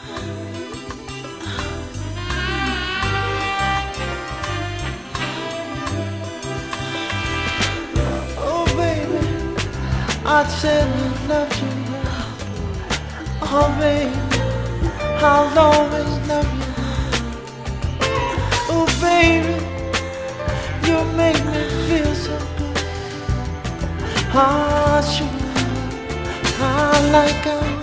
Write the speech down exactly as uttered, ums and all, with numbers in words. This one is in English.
Oh baby, I said I love you. Oh baby, I'll always love you. Oh baby, you make me feel so good. Ah, sure, I like it.